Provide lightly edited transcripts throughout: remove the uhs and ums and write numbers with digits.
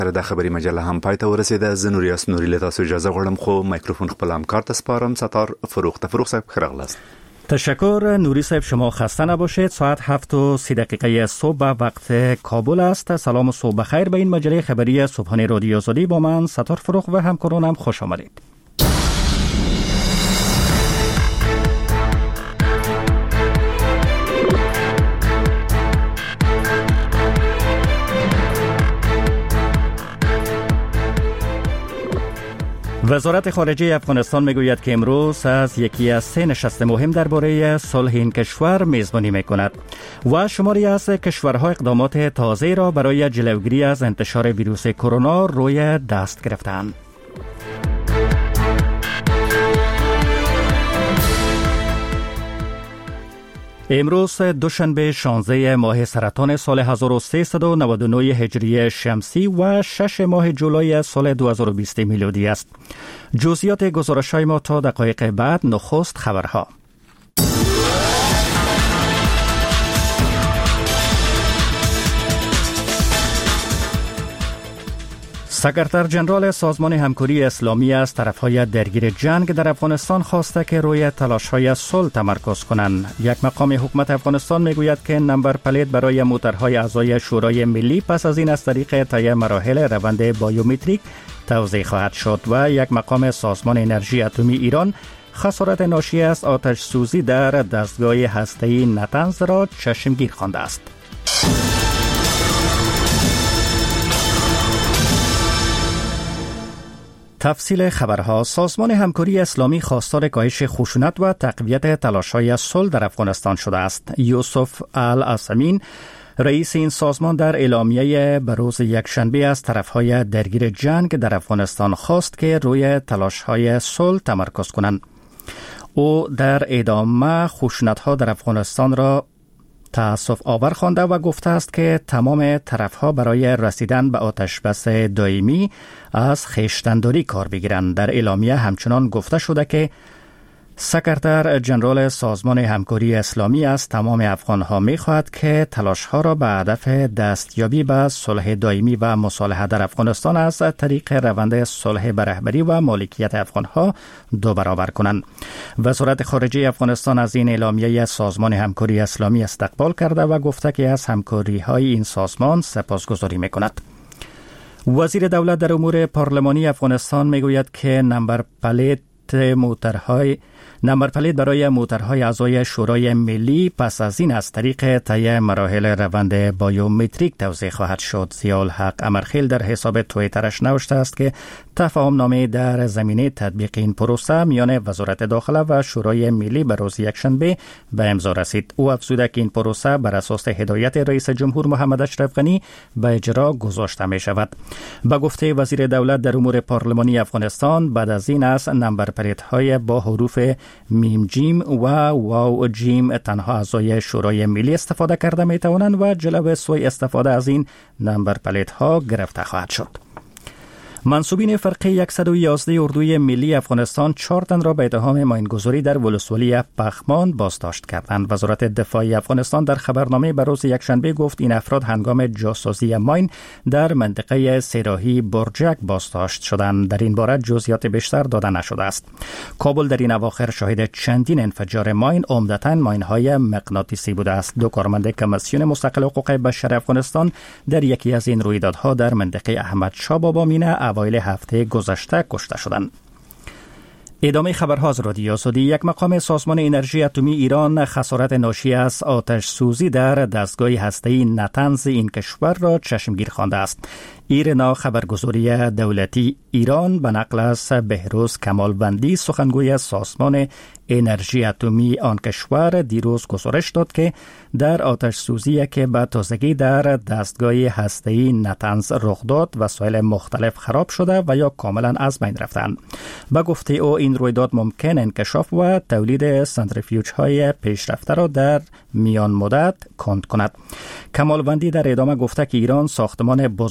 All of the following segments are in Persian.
د خبري مجله هم پای ته ورسیده. زه نوریاس نوري له تاسو اجازه غواړم خو مایکروفون خپل همکار ته سپارم. ستار فروغ صاحب خیرغلاست. تشکر نوری صاحب، شما خسته نباشید. ساعت 7:30 صبح وقت کابل است. سلام و صبح بخیر به این مجله خبری صبحانه رادیو آزادی. با من ستار فروغ و همکارانم خوش آمدید. وزارت خارجه افغانستان میگوید که امروز از یکی از 3 نشست مهم درباره صلح این کشور میزبانی میکند و شماری از کشورها اقدامات تازه را برای جلوگیری از انتشار ویروس کرونا روی دست گرفتند. امروز دوشنبه 16 ماه سرطان سال 1399 هجری شمسی و 6 ماه جولای سال 2020 میلادی است. جزئیات گزارش‌های ما تا دقایق بعد. نخست خبرها. سکرتر جنرال سازمان همکاری اسلامی از طرفهای درگیر جنگ در افغانستان خواسته که روی تلاش‌های صلح تمرکز کنند. یک مقام حکومت افغانستان میگوید که نمبر پلیت برای موترهای اعضای شورای ملی پس از این از طریق طی مراحل روند بایومتریک توزیع خواهد شد و یک مقام سازمان انرژی اتمی ایران خسارت ناشی از آتش سوزی در دستگاه هسته‌ای نتنز را چشمگیر خوانده است. تفصیل خبرها. سازمان همکاری اسلامی خواستار کاهش خشونت و تقویت تلاش‌های صلح در افغانستان شده است. یوسف العثیمین رئیس این سازمان در اعلامیه به روز یکشنبه از طرفهای درگیر جنگ در افغانستان خواست که روی تلاش‌های صلح تمرکز کنند. او در ادامه خشونت‌ها در افغانستان را تأسف آور خوانده و گفته است که تمام طرفها برای رسیدن به آتشبس دائمی از خویشتن‌داری کار بگیرند. در اعلامیه همچنان گفته شده که سکرتر جنرال سازمان همکاری اسلامی از تمام افغانها می‌خواهد که تلاش‌ها را به هدف دستیابی به صلح دائمی و مصالحه در افغانستان از طریق روند صلح به رهبری و مالکیت افغانها 2 برابر کنند. وزارت خارجه افغانستان از این اعلامیه سازمان همکاری اسلامی استقبال کرده و گفته که از همکاری‌های این سازمان سپاسگزاری می‌کند. وزیر دولت در امور پارلمانی افغانستان میگوید که نمبر پلیت برای موترهای اعضای شورای ملی پس از این از طریق طی مراحل روند بایومتریک توزیع خواهد شد. ضیاءالحق امرخیل در حساب توییترش نوشته است که تفاهم‌نامه در زمینه تطبیق این پروسه میان وزارت داخله و شورای ملی به روز یکشنبه به امضا رسید. او افزوده که این پروسه بر اساس هدایت رئیس جمهور محمد اشرف غنی به اجرا گذاشته می شود. به گفته وزیر دولت در امور پارلمانی افغانستان، بعد از این از نمبر پلیت‌های با حروف میم جیم و واو جیم تنها اعضای شورای ملی استفاده کرده می توانند و جلوی سوء استفاده از این نمبر پلیت ها گرفته خواهد شد. منصوبین فرقه 111 اردوی ملی افغانستان 4 تن را به اتهام ماینگذاری در ولسوالی پخمان بازداشت کردند. وزارت دفاع افغانستان در خبرنامه به روز یکشنبه گفت این افراد هنگام جاسازی ماین در منطقه سیراهی برجک بازداشت شدند. در این باره جزئیات بیشتر داده نشده است. کابل در این اواخر شاهد چندین انفجار ماین، عمدتاً ماین‌های مغناطیسی بوده است. 2 کارمند کمیسیون مستقل حقوق بشر افغانستان در یکی از این رویدادها در منطقه احمد شاه بابا مینه اوایل هفته گذشته کشته شدند. ادامه خبرها از رادیو آزادی. یک مقام سازمان انرژی اتمی ایران خسارت ناشی از آتش سوزی در دستگاه هسته‌ای نتنز این کشور را چشمگیر خوانده است. ایرنا خبرگزاری دولتی ایران به نقل از بهروز کمالوندی سخنگوی سازمان انرژی اتمی آن کشور دیروز گزارش داد که در آتش سوزی که به تازگی در دستگاه هسته‌ای نتنز رخ داد وسایل مختلف خراب شده و یا کاملا از بین رفتند. به گفته او این رویداد ممکن انکشاف و تولید سنتریفیوژ های پیشرفته را در میان مدت کند کند. کمالوندی در ادامه گفته که ایران ساختمان بزرگتر با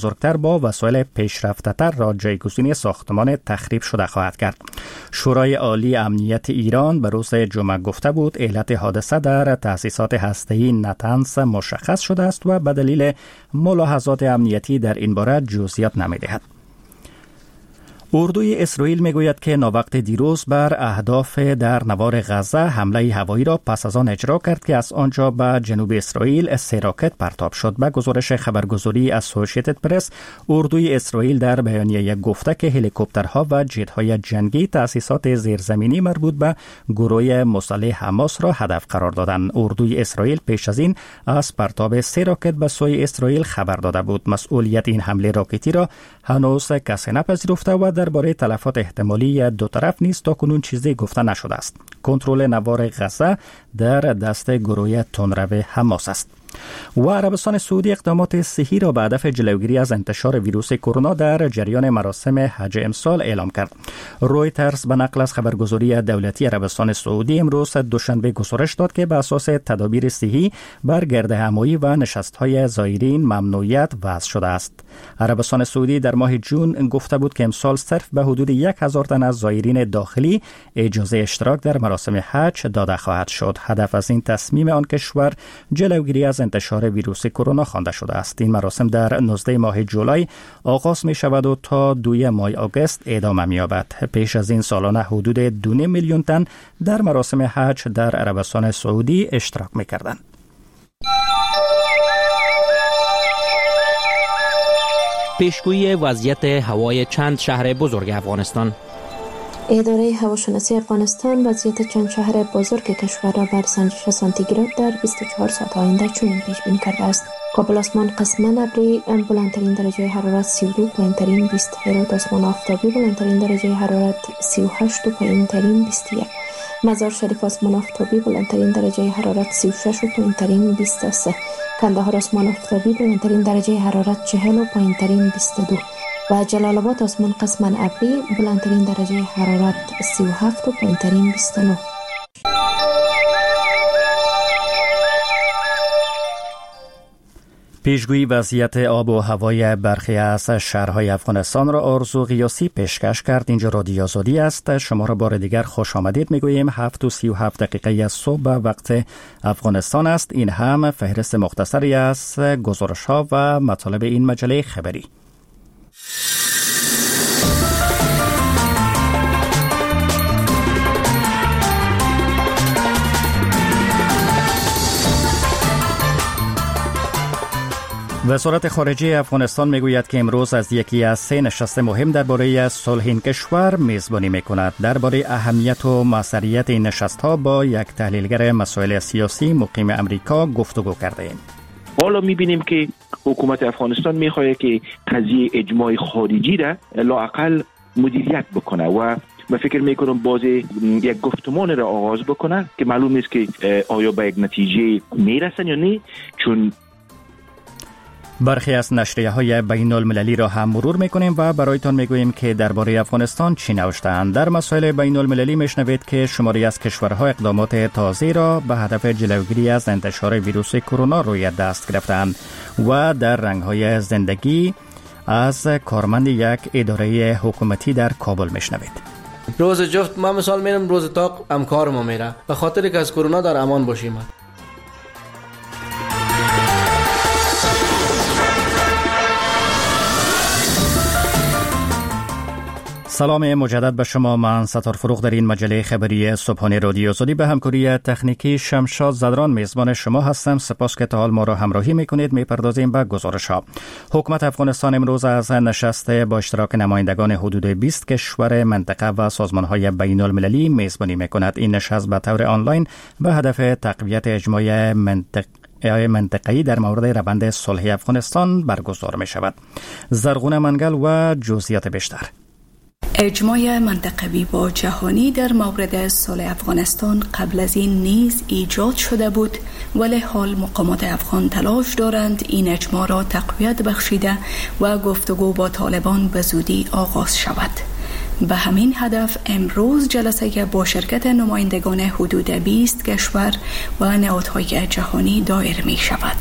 با وسایل پیشرفته‌تر را جایگزین ساختمان تخریب شده خواهد کرد. شورای عالی امنیت ایران به روز جمعه گفته بود علت حادثه در تأسیسات هسته‌ای نتنز مشخص شده است و به دلیل ملاحظات امنیتی در این باره جزئیات نمی‌دهد. اردوی اسرائیل میگوید که ناوقت دیروز بر اهداف در نوار غزه حمله هوایی را پس از آن اجرا کرد که از آنجا به جنوب اسرائیل 3 راکت پرتاب شد. به گزارش خبرگزاری اسوسییتد پرس، اردوی اسرائیل در بیانیه گفته که هلیکوپترها و جت‌های جنگی تأسیسات زیرزمینی مربوط به گروه مسلح حماس را هدف قرار دادند. اردوی اسرائیل پیش از این از پرتاب 3 راکت به سوی اسرائیل خبر داده بود. مسئولیت این حمله راکتی را هنوز کسی نپذیرفته و درباره تلفات احتمالی دو طرف نیز تاکنون چیزی گفته نشده است. کنترل نوار غزه در دست گروه تندرو حماس است. و عربستان سعودی اقدامات صحی را به هدف جلوگیری از انتشار ویروس کرونا در جریان مراسم حج امسال اعلام کرد. رویترز به نقل از خبرگزاری دولتی عربستان سعودی امروز دوشنبه گزارش داد که به اساس تدابیر صحی بر گردهمایی و نشست‌های زائرین ممنوعیت وضع شده است. عربستان سعودی در ماه جون گفته بود که امسال صرف به حدود 1000 تن از زائرین داخلی اجازه اشتراک در مراسم حج داده خواهد شد. هدف از این تصمیم آن کشور جلوگیری از انتشار ویروس کرونا خوانده شده است. این مراسم در 19 ماه جولای آغاز می شود و تا 2 ماه آگوست ادامه می یابد. پیش از این سالانه حدود 2 میلیون تن در مراسم حج در عربستان سعودی اشتراک می کردند. پیشگویی وضعیت هوای چند شهر بزرگ افغانستان. اداره هواشناسی افغانستان وضعیت چند شهر بزرگ کشور را بر سنجش سانتیگراد در 24 ساعت آینده چنین پیش بینی کرده است: کابل آسمان قسما ابری، بلندترین درجه حرارت 32، پایینترین 20. هرات آسمان آفتابی، بلندترین درجه حرارت 38 و پایینترین 21. مزار شریف آسمان آفتابی، بلندترین درجه حرارت 36 و پایینترین 23. کندهار آسمان آفتابی، بلندترین درجه حرارت 40 و پایینترین 22. و جلال آباد آسمان قسما ابری، بلندترین درجه حرارت 37 و پایینترین 29. پیشگویی وضعیت آب و هوای برخی از شهرهای افغانستان را آرزو قیاسی پیشکش کرد. اینجا رادیو آزادی است. شما را بار دیگر خوش آمدید میگوییم. 7:37 از صبح وقت افغانستان است. این هم فهرست مختصری از گزارش‌ها و مطالب این مجله خبری. وزارت خارجه افغانستان میگوید که امروز از یکی از 3 نشست مهم درباره صلح این کشور میزبانی میکند. درباره اهمیت و موثریت این نشست‌ها با یک تحلیلگر مسائل سیاسی مقیم امریکا گفتگو کردیم. حالا میبینیم که حکومت افغانستان میخواهد که قضیه اجماع خارجی را لااقل مدیریت بکنه و من فکر میکنم باز یک گفتمان را آغاز بکنه که معلوم نیست که آیا به یک نتیجه میرسن یا نه، چون برخی از نشریه‌های بین المللی را هم مرور می‌کنیم و برایتان می‌گوییم که درباره افغانستان چی نوشته‌اند. در مسائل بین المللی میشنوید که شماری از کشورها اقدامات تازه را به هدف جلوگیری از انتشار ویروس کرونا روی دست گرفتند و در رنگ‌های زندگی از کارمند یک اداره حکومتی در کابل میشنوید. روز جفت ما مثال میرم، روز تاق همکار ما میره به خاطر که از کرونا در امان باشیم. سلام مجدد به شما. من ستار فروغ در این مجله خبری صبحانه رادیو آزادی به همکاری تکنیکی شمشاد زدران میزبان شما هستم. سپاس که تا حال ما را همراهی میکنید. میپردازیم به گزارش‌ها. حکومت افغانستان امروز از نشست با اشتراک نمایندگان حدود 20 کشور منطقه و سازمان‌های بین المللی میزبانی میکند. این نشست به طور آنلاین به هدف تقویت اجماع منطقه‌ای در مورد روند صلح افغانستان برگزار می شود. زرغونه منگل و جزئیات بیشتر. اجماع منطقوی و جهانی در مورد صلح افغانستان قبل از این نیز ایجاد شده بود، ولی حال مقامات افغان تلاش دارند این اجماع را تقویت بخشیده و گفتگو با طالبان به زودی آغاز شود. به همین هدف امروز جلسه با شرکت نمایندگان حدود 20 کشور و نهادهای جهانی دایر می شود.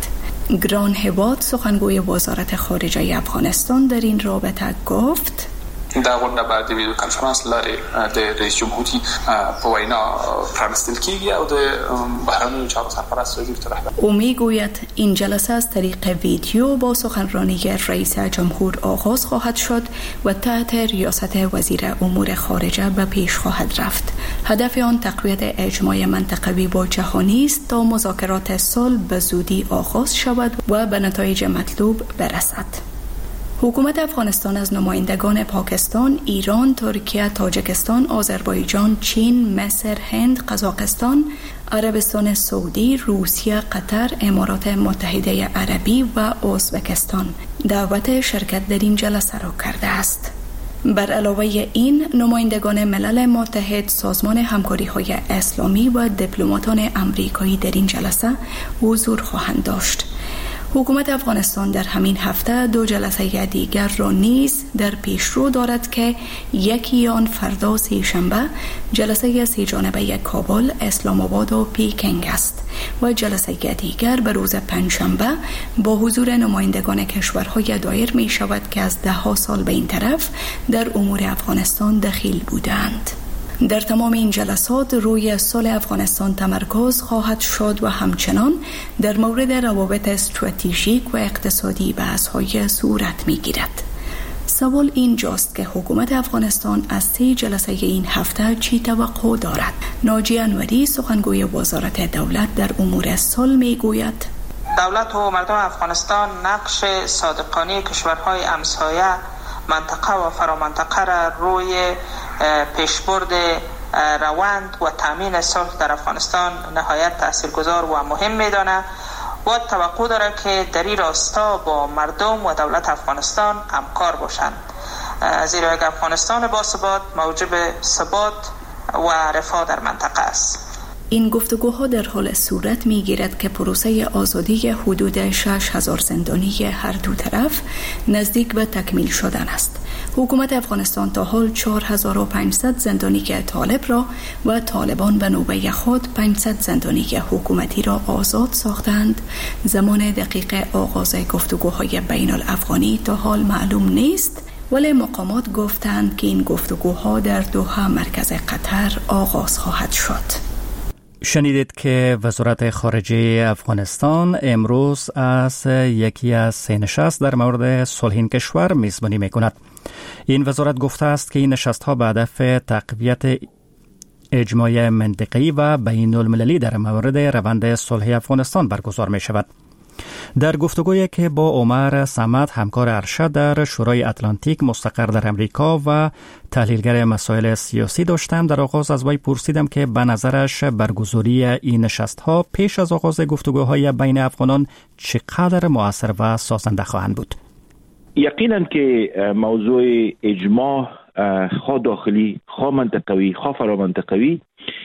گران هبات سخنگوی وزارت خارجه افغانستان در این رابطه گفت دا غونډه بعد د ویډیو کانفرنس لارې د رئیس جمهوریت په وینا پرانستل کیږي او د بهرنیو چارو سرپرست وزیر رهبر او میگوید این جلسه از طریق ویدیو با سخنرانی رئیس جمهور آغاز خواهد شد و تحت ریاست وزیر امور خارجه به پیش خواهد رفت. هدف آن تقویت اجماع منطقوی با جهانی است تا مذاکرات صلح به زودی آغاز شود و به نتایج مطلوب برسد. حکومت افغانستان از نمایندگان پاکستان، ایران، ترکیه، تاجیکستان، آذربایجان، چین، مصر، هند، قزاقستان، عربستان سعودی، روسیه، قطر، امارات متحده عربی و ازبکستان دعوت شرکت در این جلسه را کرده است. بر علاوه این، نمایندگان ملل متحد، سازمان همکاری‌های اسلامی و دیپلماتان آمریکایی در این جلسه حضور خواهند داشت. حکومت افغانستان در همین هفته 2 جلسه دیگر را نیز در پیشرو دارد که یکی آن فردا سه‌شنبه جلسه 3 جانبه کابل، اسلام آباد و پیکنگ است و جلسه دیگر به روز پنجشنبه با حضور نمایندگان کشورهای دایر می شود که از 10 سال به این طرف در امور افغانستان دخیل بودند. در تمام این جلسات روی صلح افغانستان تمرکز خواهد شد و همچنان در مورد روابط استراتژیک و اقتصادی بحث‌های صورت می‌گیرد. سوال اینجاست که حکومت افغانستان از 3 جلسه این هفته چی توقع دارد؟ ناجی انوری سخنگوی وزارت دولت در امور صلح می‌گوید دولت و مردم افغانستان نقش صادقانه کشورهای همسایه منطقه و فرامنطقه را روی پیشبرد روند و تامین صلح در افغانستان نهایت تاثیرگذار و مهم می‌داند و توقع دارد که در این راستا با مردم و دولت افغانستان همکار باشند، زیرا یک افغانستان باثبات موجب ثبات و رفاه در منطقه است. این گفتگوها در حال صورت می‌گیرد که پروسه آزادی حدود 6000 زندانی هر دو طرف نزدیک به تکمیل شدن است. حکومت افغانستان تا حال 4500 زندانی طالب را و طالبان به نوبه خود 500 زندانی حکومتی را آزاد ساختند. زمان دقیق آغاز گفتگوهای بین الافغانی تا حال معلوم نیست، ولی مقامات گفتند که این گفتگوها در دوحه مرکز قطر آغاز خواهد شد. شنیدید که وزارت خارجه افغانستان امروز از یکی از 3 نشست در مورد صلح این کشور میزبانی میکند. این وزارت گفته است که این نشست‌ها به هدف تقویت اجماع منطقی و بین المللی در مورد روند صلح افغانستان برگزار می شود. در گفتگویی که با عمر صمد همکار ارشد در شورای اتلانتیک مستقر در امریکا و تحلیلگر مسائل سیاسی داشتم، در آغاز از وی پرسیدم که به نظرش برگزاری این نشست‌ها پیش از آغاز گفتگوهای بین افغانان چقدر مؤثر و سازنده خواهند بود. یقینا که موضوع اجماع خواه داخلی، خواه منطقوی، خواه فرامنطقوی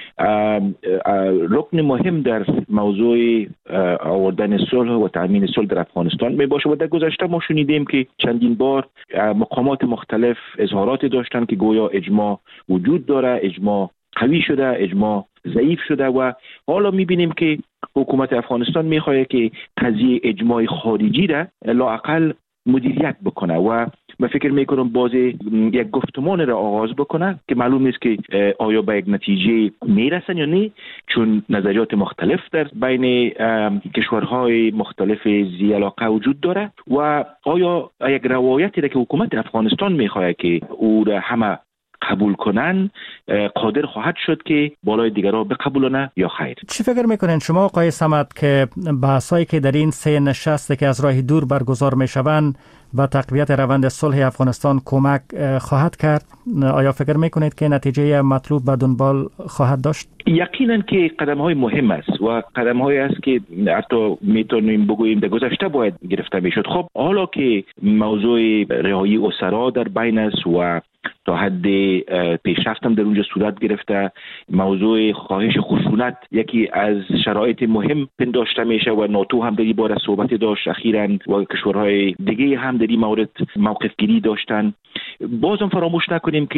رکن مهم در موضوع آوردن صلح و تامین صلح در افغانستان می باشه. و در گذشته ما شنیدیم که چندین بار مقامات مختلف اظهارات داشتن که گویا اجماع وجود داره، اجماع قوی شده، اجماع ضعیف شده و حالا میبینیم که حکومت افغانستان میخواد که قضیه اجماع خارجی را لااقل مدیریت بکنه و من فکر میکنم باز یک گفتمان را آغاز بکنه که معلوم نیست که آیا به یک نتیجه میرسن یا نه، چون نظریات مختلف در بین کشورهای مختلف ذی علاقه وجود داره و آیا یک روایتی را که حکومت افغانستان میخواد که او را همه قبول کنن قادر خواهد شد که بالای دیگرها بقبولونه یا خیر. چی فکر میکنین شما آقای صمد که بحثایی که در این 3 نشست که از راه دور برگزار میشوند و تقویت روند صلح افغانستان کمک خواهد کرد؟ آیا فکر میکنید که نتیجه مطلوب به دنبال خواهد داشت؟ یقینا که قدم های مهم است و قدم های است که حتی میتونیم بگوییم در گذشته باید گرفته میشد. خب حالا که موضوع رهایی اسرا در بین است و تا حد پیشرفت هم در اونجا صورت گرفته، موضوع کاهش خشونت یکی از شرایط مهم پنداشته میشه و ناتو هم در این باره صحبت داشت اخیراً و کشورهای دیگه هم در این مورد موقف گیری داشتن. بازم فراموش نکنیم که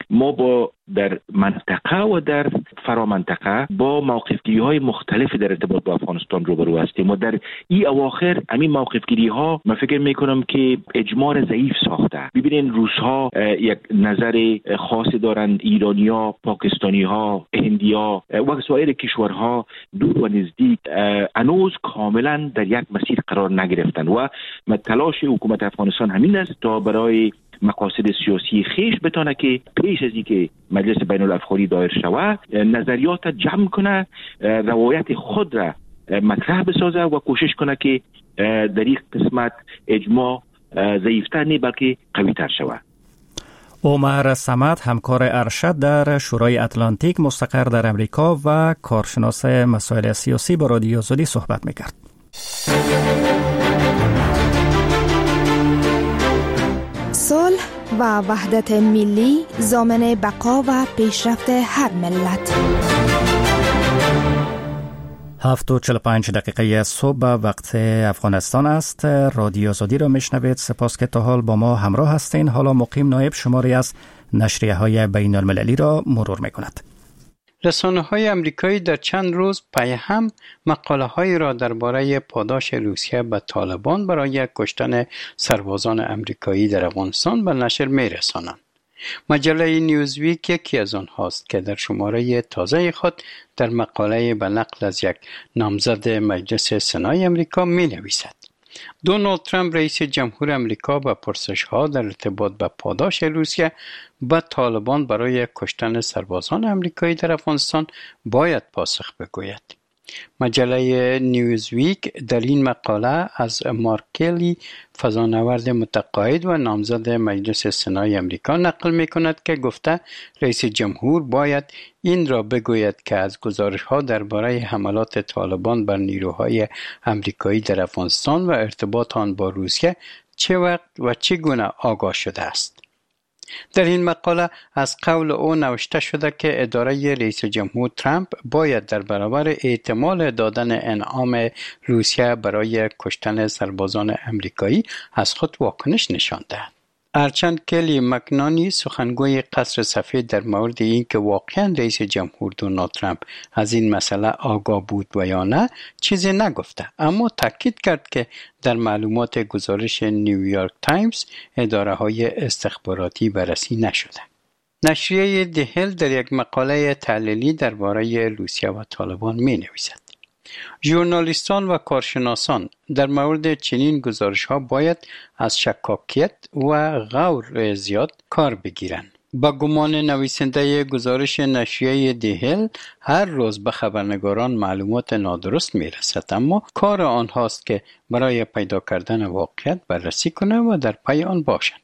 ما با در منطقه و در فرامنطقه با موقفگیری‌های مختلف در ارتباط با افغانستان روبرو هستیم و در این اواخر همین موقفگیری‌ها من فکر می‌کنم که اجماع ضعیف ساخته. ببینین روس‌ها یک نظر خاصی دارند، ایرانی‌ها، پاکستانی‌ها، هندی‌ها و سایر کشورها دور و نزدیک هنوز کاملا در یک مسیر قرار نگرفتند و تلاش حکومت افغانستان همین است تا برای مقاصد سیاسی خیش بتونه که پیش از اینکه مجلس بین الافغانی دایر شود نظریات جمع کنه، روایت خود را مطرح بسازه و کوشش کنه که در این قسمت اجماع ضعیفتر نه بلکه قوی‌تر شود. عمر صمد، همکار ارشد در شورای اتلانتیک مستقر در امریکا و کارشناس مسائل سیاسی، با رادیو آزادی صحبت میکرد. صلح و وحدت ملی ضامن بقا و پیشرفت هر ملت. 7:45 صبح وقت افغانستان است. رادیو آزادی را میشنوید. سپاس که تا حال با ما همراه هستین. حالا مقیم نایب شماری از نشریه‌های بین المللی را مرور میکند. رسانه‌های آمریکایی در چند روز پی هم مقاله‌هایی را درباره پاداش روسیه به طالبان برای کشتن سربازان آمریکایی در افغانستان به نشر می‌رسانند. مجله نیوزویک یکی از آنهاست که در شماره تازه خود در مقاله به نقل از یک نامزد مجلس سنای آمریکا می‌نویسد: دونالد ترامپ رئیس جمهور آمریکا به پرسش‌ها در ارتباط به پاداش روسیه به طالبان برای کشتن سربازان آمریکایی در افغانستان باید پاسخ بگوید. مجله نیوزویک در این مقاله از مارک کلی، فضانورد متقاعد و نامزد مجلس سنای آمریکا نقل می‌کند که گفته رئیس جمهور باید این را بگوید که از گزارش‌ها درباره حملات طالبان بر نیروهای آمریکایی در افغانستان و ارتباط آن با روسیه چه وقت و چگونه آگاه شده است. در این مقاله از قول او نوشته شده که اداره رئیس جمهور ترامپ باید در برابر احتمال دادن انعام روسیه برای کشتن سربازان آمریکایی از خود واکنش نشان دهد. هرچند کلی مکنانی، سخنگوی قصر سفید، در مورد این که واقعا رئیس جمهور دونالد ترامپ از این مسئله آگاه بود و یا نه چیزی نگفته، اما تاکید کرد که در معلومات گزارش نیویورک تایمز اداره های استخباراتی بررسی نشده. نشریه دهل در یک مقاله تحلیلی درباره روسیه و طالبان می نویسد: ژورنالیستان و کارشناسان در مورد چنین گزارش‌ها باید از شکاکیت و غور زیاد کار بگیرند. با گمان نویسنده گزارش نشریه دهل، هر روز به خبرنگاران معلومات نادرست میرسد، اما کار آنهاست که برای پیدا کردن واقعیت بررسی کنند و در پی آن باشند.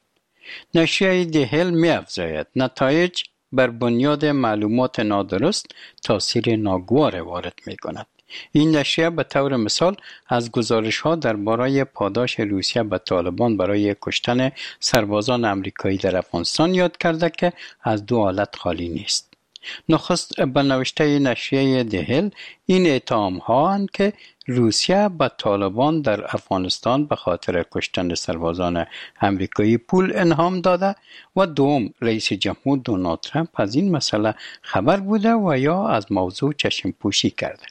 نشریه دهل می‌افزاید نتایج بر بنیاد معلومات نادرست تاثیر ناگوار وارد می‌کند. این نشریه به طور مثال از گزارش‌ها درباره پاداش روسیه به طالبان برای کشتن سربازان آمریکایی در افغانستان یاد کرده که از دو حالت خالی نیست. نخست به نوشته نشریه دهل این اتهام‌ها اند که روسیه به طالبان در افغانستان به خاطر کشتن سربازان آمریکایی پول انعام داده و دوم رئیس جمهور دونالد ترامپ از این مسئله خبر بوده و یا از موضوع چشم پوشی کرده.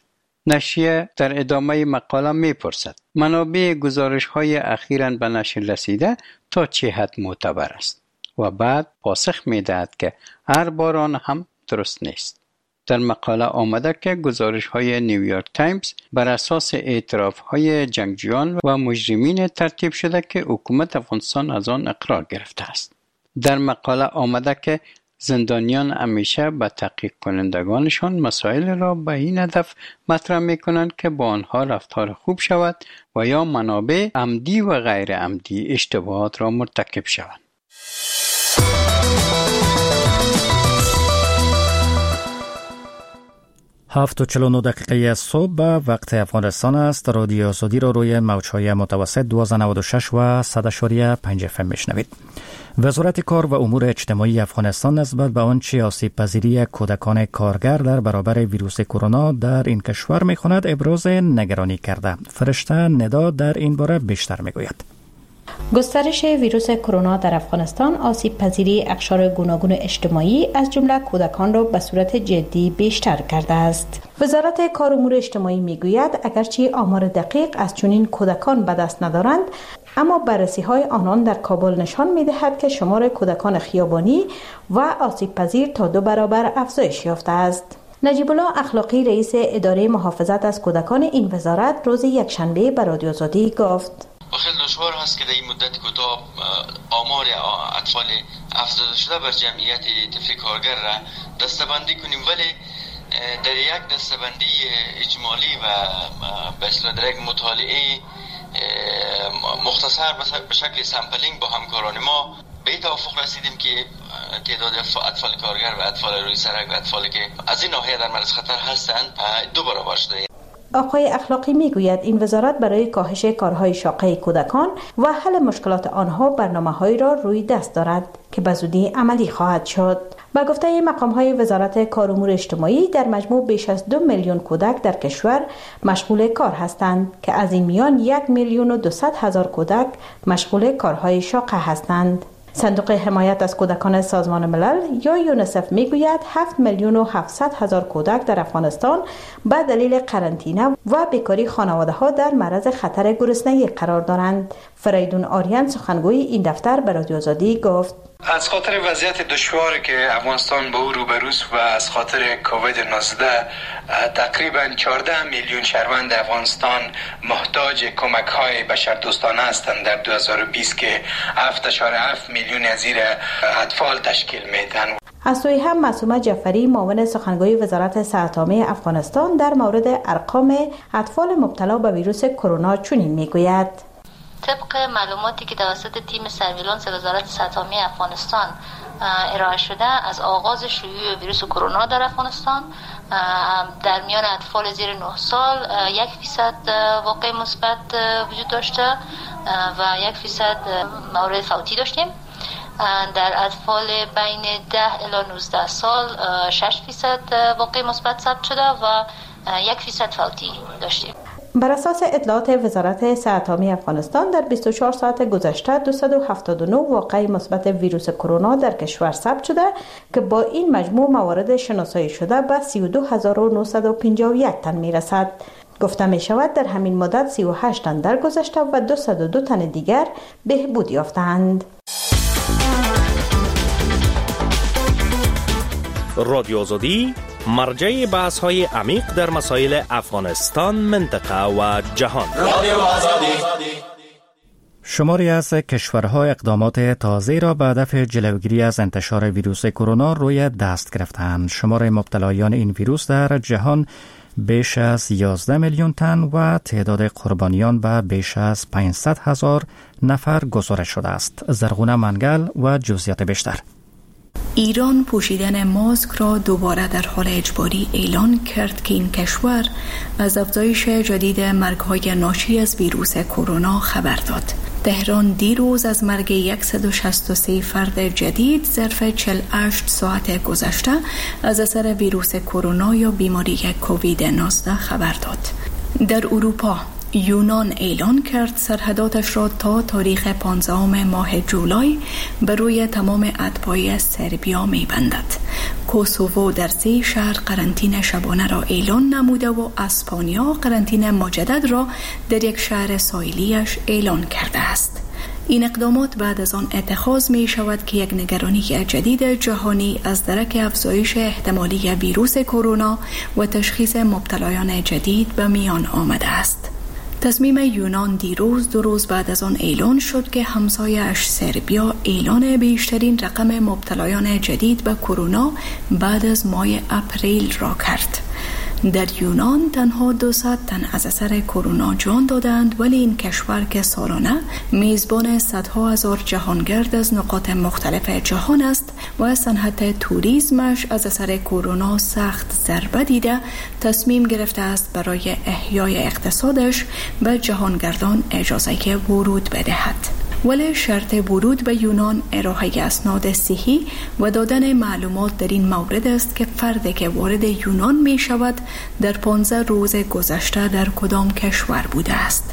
نشریه در ادامه مقاله می‌پرسد منابع گزارش‌های اخیراً به نشر رسیده تا چه حد معتبر است و بعد پاسخ می‌دهد که هر بار آن هم درست نیست. در مقاله آمده که گزارش‌های نیویورک تایمز بر اساس اعتراف‌های جنگجویان و مجرمین ترتیب شده که حکومت افغانستان از آن اقرار گرفته است. در مقاله آمده که زندانیان همیشه به تحقیق کنندگانشان مسائل را به این هدف مطرح می‌کنند که با آنها رفتار خوب شود و یا منابع عمدی و غیر عمدی اشتباهات را مرتکب شوند. 7:49 صبح وقت افغانستان است. رادیو آزادی را روی موج‌های متوسط 1296 و 100.5 FM میشنوید. وزارت کار و امور اجتماعی افغانستان نسبت به آنچه آسیب پذیری کودکان کارگر در برابر ویروس کرونا در این کشور می‌کند ابراز نگرانی کرده. فرشته ندا در این باره بیشتر میگوید. گسترش ویروس کرونا در افغانستان آسیب پذیری اقشار گوناگون اجتماعی از جمله کودکان را به صورت جدی بیشتر کرده است. وزارت کار امور اجتماعی میگوید اگرچه آمار دقیق از چنین کودکان به دست ندارند، اما بررسی‌های آنان در کابل نشان می‌دهد که شمار کودکان خیابانی و آسیب پذیر تا 2 برابر افزایش یافته است. نجیب الله اخلاقی رئیس اداره محافظت از کودکان این وزارت روز یکشنبه به رادیو آزادی گفت: خیلی دشوار هست که در این مدت کوتاه آمار اطفال افزوده شده بر جمعیت طفل کارگر را دسته‌بندی کنیم، ولی در یک دسته‌بندی اجمالی و به اصطلاح در یک مطالعه مختصر به شکل سامپلینگ با همکاران ما به توافق رسیدیم که تعداد اطفال کارگر و اطفال روی سرک و اطفالی که از این ناحیه در معرض خطر هستند 2 برابر شده. آقای اخلاقی میگوید این وزارت برای کاهش کارهای شاقه کودکان و حل مشکلات آنها برنامه‌هایی را روی دست دارد که به زودی عملی خواهد شد. با گفته مقام‌های وزارت کار امور اجتماعی در مجموع بیش از 2 میلیون کودک در کشور مشغول کار هستند که از این میان 1,200,000 کودک مشغول کارهای شاقه هستند. صندوق حمایت از کودکان سازمان ملل یا یونیسف میگوید 7,700,000 کودک در افغانستان به دلیل قرنطینه و بیکاری خانواده‌ها در معرض خطر گرسنگی قرار دارند. فریدون آریان سخنگوی این دفتر به رادیو آزادی گفت: از خاطر وضعیت دشواری که افغانستان با او روبروست و از خاطر کووید 19 تقریبا 14 میلیون شهروند افغانستان محتاج کمک‌های بشردوستانه هستند در 2020 که 7.7 میلیون از این اطفال تشکیل میدن. از سوی هم معصومه جعفری معاون سخنگوی وزارت صحت عامه افغانستان در مورد ارقام اطفال مبتلا به ویروس کرونا چنین میگوید: طبق معلوماتی که توسط تیم سرویلانس وزارت صحت عامه افغانستان ارائه شده، از آغاز شیوع ویروس کرونا در افغانستان در میان اطفال زیر 9 سال 1% واقع مثبت وجود داشته و 1% مورد فوتی داشتیم. در اطفال بین 10 الی 19 سال 6% واقع مثبت ثبت شده و 1% فوتی داشتیم. بر اساس اطلاعات وزارت صحت عامه افغانستان در 24 ساعت گذشته 279 واقعه مثبت ویروس کرونا در کشور ثبت شده که با این مجموع موارد شناسایی شده به 32,951 تن میرسد. گفته می شود در همین مدت 38 تن درگذشته و 202 تن دیگر بهبود یافتند. رادیو آزادی مرجع بحث‌های عمیق در مسائل افغانستان، منطقه و جهان. شماری از کشورها اقدامات تازه را به هدف جلوگیری از انتشار ویروس کرونا روی دست گرفتند. شمار مبتلایان این ویروس در جهان بیش از 11 میلیون تن و تعداد قربانیان به بیش از 500,000 نفر گزارش شده است. زرغونه منگل و جزئیات بیشتر. ایران پوشیدن ماسک را دوباره در حال اجباری اعلان کرد که این کشور از افزایش جدید مرگ‌های ناشی از ویروس کرونا خبر داد. تهران دیروز از مرگ 163 فرد جدید ظرف 48 ساعت گذشته از اثر ویروس کرونا یا بیماری کووید 19 خبر داد. در اروپا یونان اعلان کرد سرحداتش را تا تاریخ 15 ماه جولای بر روی تمام اتباع سربیا می‌بندد. کوسوو در 3 شهر قرنطینه شبانه را اعلان نموده و اسپانیا قرنطینه مجدد را در یک شهر ساحلیش اعلان کرده است. این اقدامات بعد از آن اتخاذ می شود که یک نگرانی جدید جهانی از درک افزایش احتمالی ویروس کرونا و تشخیص مبتلایان جدید به میان آمده است. تصمیم یونان دیروز 2 روز بعد از آن اعلان شد که همسایه‌اش سربیا اعلان بیشترین رقم مبتلایان جدید به کرونا بعد از ماه اپریل را کرد. در یونان تنها 200 تن از اثر کرونا جان دادند، ولی این کشور که سالانه میزبان صدها هزار جهانگرد از نقاط مختلف جهان است و صنعت توریسمش از اثر کرونا سخت ضربه دیده، تصمیم گرفته است برای احیای اقتصادش به جهانگردان اجازه ورود بدهد. ولی شرط ورود به یونان ارائه اسناد صحی و دادن معلومات در این مورد است که فردی که وارد یونان می شود در 15 روز گذشته در کدام کشور بوده است.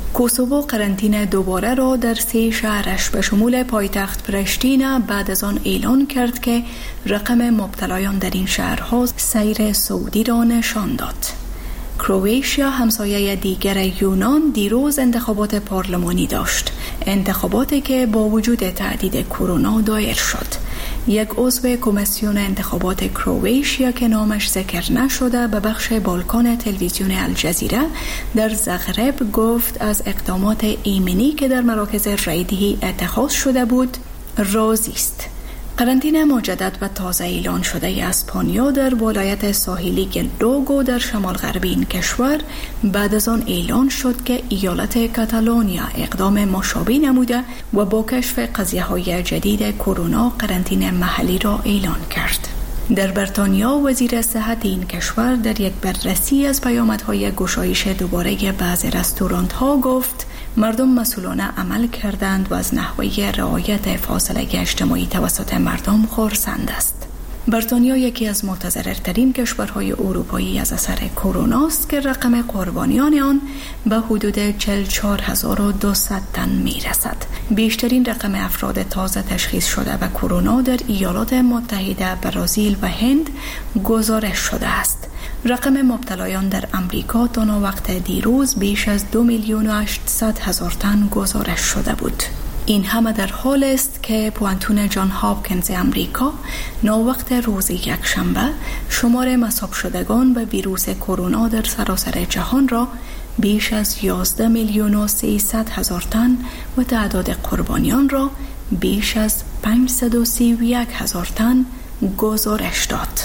کوسوو قرنطینه دوباره را در 3 شهرش به شمول پایتخت پرشتینا بعد از آن اعلان کرد که رقم مبتلایان در این شهرها سیر سعودی را نشان داد. کرواتیا همسایه دیگر یونان دیروز انتخابات پارلمانی داشت، انتخاباتی که با وجود تهدید کرونا دایر شد. یک عضو کمیسیون انتخابات کرواتیا که نامش ذکر نشده به بخش بالکن تلویزیون الجزیره در زغرب گفت از اقدامات ایمنی که در مراکز رایدهی اتخاذ شده بود راضی است. قرنطینه مجدد و تازه اعلان شده اسپانیا در ولایت ساحلی گلدوگو در شمال غربی این کشور بعد از آن اعلان شد که ایالت کاتالونیا اقدام مشابه نموده و با کشف قضیه‌های جدید کرونا قرنطینه محلی را اعلان کرد. در بریتانیا وزیر صحت این کشور در یک بررسی از پیامدهای گشایش دوباره بعضی رستوران‌ها گفت مردم مسئولانه عمل کردند و از نحوه رعایت فاصله اجتماعی توسط مردم خرسند است. بریتانیا یکی از متضررترین کشورهای اروپایی از اثر کرونا است که رقم قربانیان آن به حدود 44200 تن میرسد. بیشترین رقم افراد تازه تشخیص شده به کرونا در ایالات متحده، برزیل و هند گزارش شده است. رقم مبتلایان در امریکا تا وقت دیروز بیش از 2,800,000 تن گزارش شده بود. این همه در حال است که پوانتون جان هاپکینز امریکا ناوقت روز یکشنبه شمار مصاب شدگان به ویروس کرونا در سراسر جهان را بیش از 11,300,000 تن و تعداد قربانیان را بیش از 531,000 تن گزارش داد.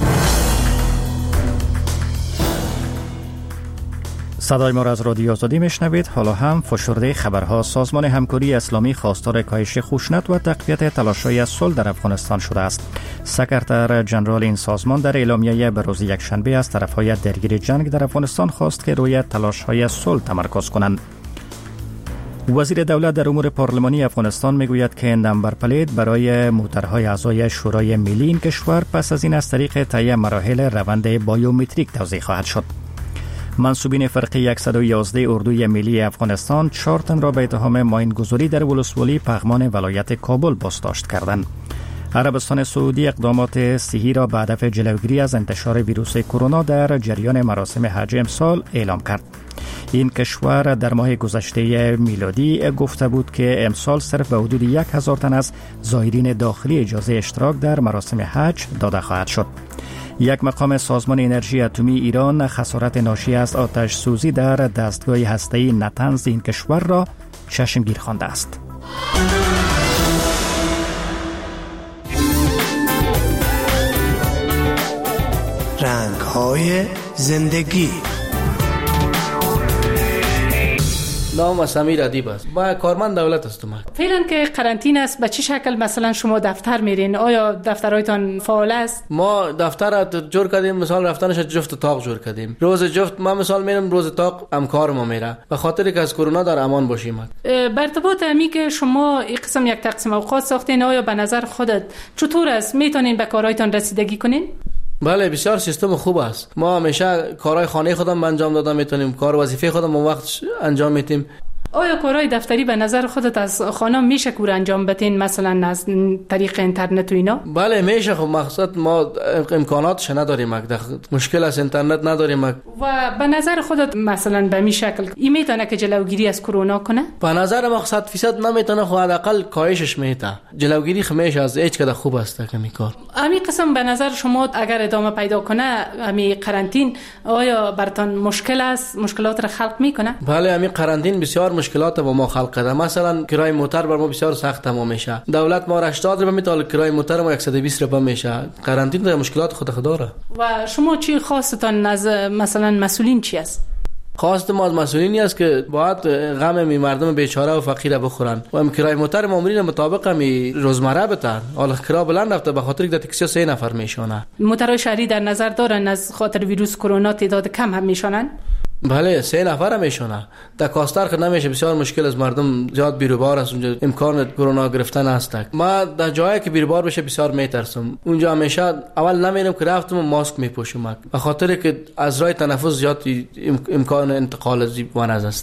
صدای ما را از رادیو آزادی میشنوید. حالا هم فشرده خبرها. سازمان همکاری اسلامی خواستار کاهش خشونت و تقویت تلاش‌های صلح در افغانستان شده است. سکرتر جنرال این سازمان در اعلامیه به روز یکشنبه از طرف‌های درگیر جنگ در افغانستان خواست که روی تلاش‌های صلح تمرکز کنند. وزیر دولت در امور پارلمانی افغانستان میگوید که نمبر پلیت برای موترهای اعضای شورای ملی این کشور پس از این از طریق طی مراحل روند بایومتریک توزیع خواهد شد. منصوبین فرقه 111 اردوی ملی افغانستان 4 تن را به اتهام ماینگذاری در ولسوالی پغمان ولایت کابل بازداشت کردند. عربستان سعودی اقدامات صحی را به هدف جلوگیری از انتشار ویروس کرونا در جریان مراسم حج امسال اعلام کرد. این کشور در ماه گذشته میلادی گفته بود که امسال صرف به حدود 1000 تن از زائرین داخلی اجازه اشتراک در مراسم حج داده خواهد شد. یک مقام سازمان انرژی اتمی ایران خسارت ناشی از آتش سوزی در دستگاه هسته‌ای نتنز این کشور را چشمگیر خوانده است. رنگ‌های زندگی. نام سمیر ادیب است. با کارمند دولت هستم. فعلا که قرنطینه است به چه شکل مثلا شما دفتر میرین؟ آیا دفترهایتان فعال است؟ ما دفتر را جور کردیم، مثلا رفتنش جفت اتاق جور کردیم. روز جفت ما مثلا میرم، روز اتاق همکار ما میره به خاطر که از کرونا در امان باشیم. به ارتباط همی که شما این قسم یک تقسیم اوقات ساختین، آیا به نظر خودت چطور است میتونین به کارهایتان رسیدگی کنین؟ بله، بسیار سیستم خوب است. ما همیشه کارهای خانه خودم انجام دادم میتونیم، کار وظیفه خودم اون وقت انجام میتیم. آیا کارهای دفتری به نظر خودت از خانه میشه کور انجام بدین، مثلا از طریق اینترنت و اینا؟ بله میشه. خب مقصد ما امکاناتش نداریم، مشکل از اینترنت نداریم. و به نظر خودت مثلا به می شکل این میتونه که جلوگیری از کرونا کنه؟ به نظر ما 100% نمیتونه، خب حداقل کاهشش میته. جلوگیری خمیشه از هیچ کده خوب است که کار. همین قسم به نظر شما اگر ادامه پیدا کنه همین قرنطین، آیا براتون مشکل است، مشکلات را خلق میکنه؟ بله، همین قرنطین بسیار مشکلات با ما خلق کرده. مثلا کرای موتر بر ما بسیار سخت تمام میشه. دولت ما 80 روپیه میتونه، کرای موتر ما 120 روپیه میشه. قرنطین در مشکلات خود داره. و شما چی خواستتان از مثلا مسئولین چی است؟ خواست ما از مسئولینی است که باید غم می مردم بیچاره و فقیر بخورن و هم کرای موتر مامورین مطابق می روزمره بتن. حالا کرا بلند رفته به خاطر که تاکسی 3 نفر میشونه. موترهای شهری در نظر دارن از خاطر ویروس کرونا تعداد کم هم میشونن؟ بله 3 نفر هم میشونه. در کاستر خود نمیشه، بسیار مشکل از مردم زیاد بیروبار است اونجا، امکان کرونا گرفتن هست. ما در جایی که بیروبار بشه بسیار میترسم. اونجا همیشه اول نمیرم که رفتم ماسک میپوشم به خاطر که از راه تنفس زیاد امکان انتقال از وانز است.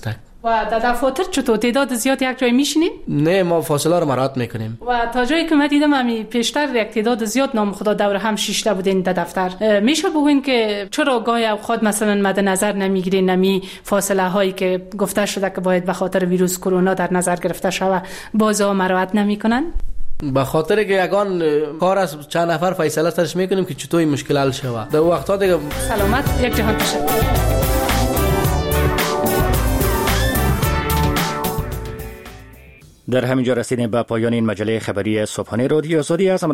و در دفاتر چطور تعداد زیاد یک جای میشینین؟ نه، ما فاصله رو مراعات میکنیم. و تا جایی که من دیدم امی پیشتر یک تعداد زیاد نام خدا دور هم 6 تا بودین در دفتر. میشه بگوین که چرا گاهی اوقات مثلا مد نظر نمیگیرین نمی فاصله هایی که گفته شده که باید به خاطر ویروس کرونا در نظر گرفته شود بازا مراعات نمیکنن؟ به خاطر که یگان کار از چند نفر فیصله سرش میکنیم که چطور این مشکل حل شود. در وقتا دیگه سلامت. یک جهان تشکر. در همینجا رسیدیم به پایان این مجله خبری صبحانه رادیو آزادی. از